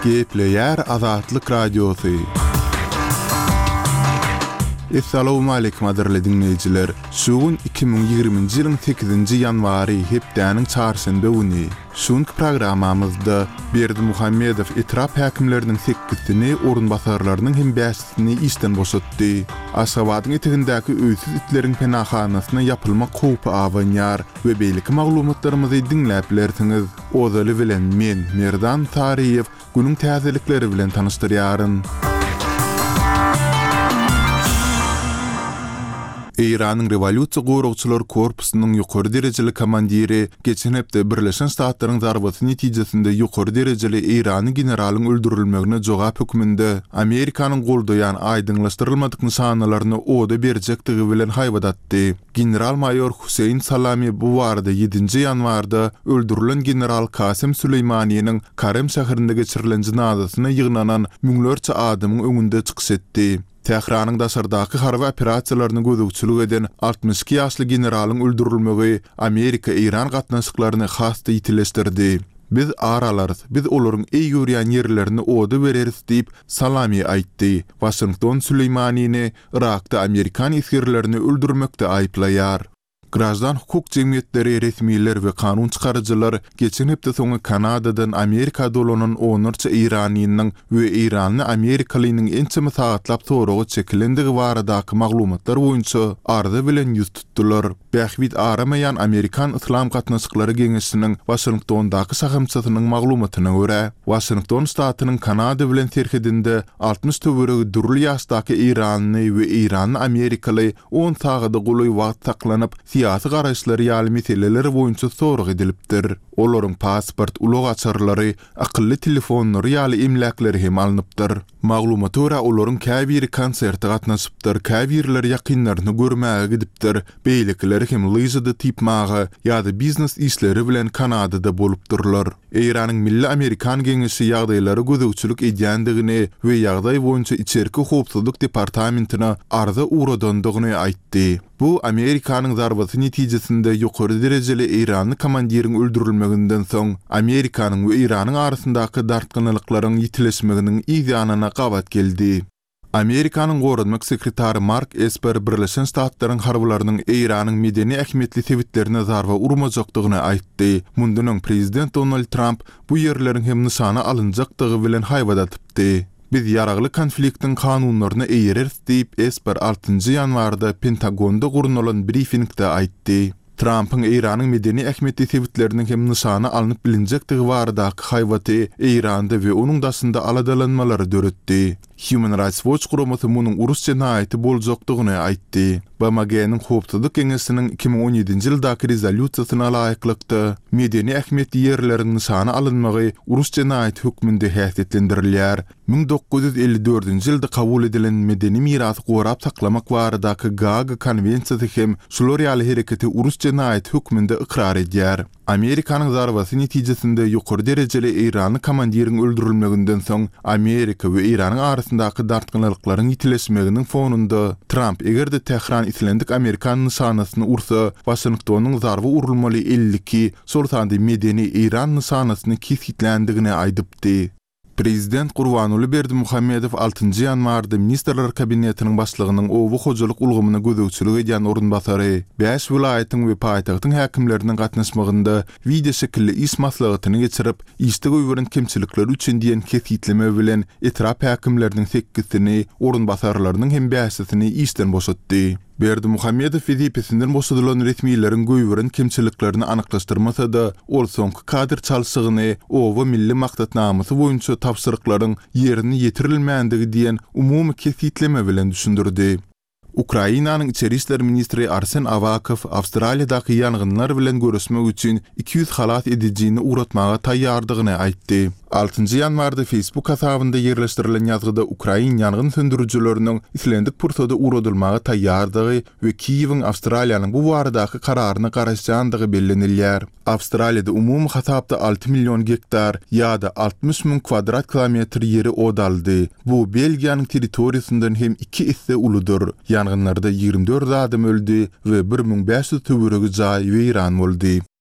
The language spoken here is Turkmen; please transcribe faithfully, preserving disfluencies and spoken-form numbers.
Gepleyer Azatlyk Radiosu. Assalamu alaykum aderli dinleyijiler. Şuun iki bin ýygrymynjy ýylyň sekizinji ýanwary hepdäniň çarşamba güni. Şuňky programamyzda Berdi Muhammedow etrap häkimleriniň sekizini orunbasarlarynyň hem bäşisini işden boşatdy. Aşgabatyň etegindäki öýsüz itleriň penahanasyna ýapylmak howpy awanýar we beýleki maglumatlarymyzy dinläp bilersiňiz. Ozaly bilen men Merdan Tariýew günüň täzelikleri bilen tanışdyrýaryn. İran'ın Revolütsiýa Gorugçylar Korpusynyň ýokary derejeli komandiri geçen hepde Birleşen Ştatlaryň zarbasy netijesinde ýokary derejeli İranyň generalyň öldürilmegine jogap hökmünde Amerikanyň goldaýan aýdyňlaşdyrylmadyk nişanalaryny oda berjektigi bilen haýbadatdy. General-mayor Hüseyin Salami bu barada ýedinji ýanwarda öldürilen general Kasem Süleýmaniýanyň Karem şäherinde geçirilen jinazasyna ýygnanan müňlerçe adamyň öňünde çykyş etdi. Tehranyň daşardaky harby operasiýalaryny gözükçülük eden altmış iki ýaşly generalyň öldürilmegi Amerika İran gatnaşyklaryny hasty ýitileşdirdi. Biz aralarys, biz olaryň eý görýän ýerlerini oda bereriz diýip Salami aýtdy. Washington Süleýmaniýany Irakda Amerikan esgirlerini öldürmekde aýplaýar. Grajdan hukuk jemgyýetleri, resmiler we kanun çykarjylar geçen hepde soňy Kanadadan Amerika dolanan onurça İranynyň we Iranyny Amerikalynyň ençemi sagatlap soragy çekilendigi baradaky maglumatlar boýunça arda bilen ýüz tutdular. Bähwit aramayan Amerikan Islam gatnaşyklary geňeşiniň Washingtondaky sahamçysynyň maglumatyna görä, Washington ştatynyň Kanada bilen serhedinde altmış töweregi durly ýaşdaky Iranyny we Iranyny Amerikaly on sagada goly wagt saklanyp siyasi garaşlary ýaly meseleleri boýunça sorag edilipdir. Olaryň pasport, ulug açarlary, akylly telefonlary ýaly emlakleri hem alınıpdyr. Maglumaty görä olaryň käbiri konsertde gatnaşypdyr, käbirler ýakynlaryny görmäge gidipdir. Beýlekiler hem lyjyda tipmagy ýa-da biznes işleri bilen Kanadada bolupdyrlar. Iranyň Milli Amerikan Geňeşi ýagdaýlary gözükçülük edýändigini we ýagdaý boýunça içerki howpsuzlyk departamentina arza uradandygyny aýtdy. Bu Amerikanyň zarbasy netijesinde ýokary derejeli Iranyň komandiriň öldürilmeginden soň Amerikanyň we Iranyň arasyndaky dartgynylyklaryň ýitileşmeginiň ýanyna gabat geldi. Amerikanyň gorunmak sekretary Mark Esper Birleşen Ştatlaryň harbylarynyň Iranyň medeni ähmiýetli sebitlerine zarba urmajakdygyny aýtdy. Mundan prezident Donald Trump bu ýerleriň hem nişana alynjakdygy bilen haýbadatypdy. Biz ýaragly konfliktiň kanunlaryna eýereriz diýip Esper altynji ýanwarda Pentagonda gurunalan briefingde aýtdy. Trump'ın İran'ın medeni ähmiýetli sebitlerinin hem nişana alınıp bilinjektigi baradaky haýbaty İranda we onuň daşynda aladalanmalary döretdi. Human Rights Watch guramasy munyň urus jenaýaty boljakdygyny aýtdy. B M G'niň howpsuzlyk geňeşiniň iki bin on ýedinji ýyldaky rezolýusiýasyna laýyklykda medeni ähmiýetli ýerleriň nişana alynmagy urus jenaýaty hökmünde häsiýetlendirilýär. bin dokuz yüz elli dördünji ýylda kabul edilen medeni mirasy gorap saklamak baradaky Gaga konwensiýasy hem şular ýaly hereketi urus jenaýaty hökmünde ikrar edýär. Amerikanyň zarbasy netijesinde ýokary derejeli Iranyň komandiriň öldürilmeginden soň Amerika we Iranyň arasyndaky dartgynylyklaryň ýitileşmeginiň fonunda Trump egerde Tehran islendik Amerikan nişanasyny ursa Washingtonyň zarby urulmaly elli iki sortandy medeni İran nişanasyny kesitlendigini aýdypdy. Prezident Gurbanuly Berdi Muhammedow altynji ýanwarda Ministrler Kabinetiniň başlygynyň owu hojalyk ulgamyna gözükçülük edýän orunbasary beş vilayatyň we paýtagtyň häkimleriniň gatnaşmagynda video şekilli iş maslahatyny geçirip işde göýüren kemçilikler üçin diýen kesitleme bilen etrap häkimleriniň sekizini orunbasarlarynyň hem beşisini işden boşatdy. Berdi Muhammedow wezipesinden boşadylan resmiýetlerin göýüren kemçiliklerini anyklaşdyrmasa da ol soňky kadr çalşygyny owa milli maksatnamasy boýunça tapşyryklaryň ýerini ýetirilmänligi diýen umumy kesitleme bilen düşündirdi. Ukrainanyň içeri işler ministri Arsen Avakow Awstraliýadaky ýangynlar bilen görüşmek üçin iki yüz halat edijini uratmaga taýýardygyny aýtdy. altynji ýanwarda Facebook hasabynda ýerleşdirilen ýazgyda Ukrain ýangyn söndürüjileriniň islendik pursada uradylmaga taýýardygy we Kiýewiň Awstraliýanyň bu baradaky kararyny garaşjandygy bellenilýär. Awstraliýada umumy hasapda alty milyon gektar ýa-da altmış min kvadrat kilometr ýeri odaldy. Bu Belgiýanyň territoriýasyndan hem iki isse uludur. Ýangynlarda ýygrimi dört adam öldü we bir min beş ýüz töweregi jaý weýran boldy.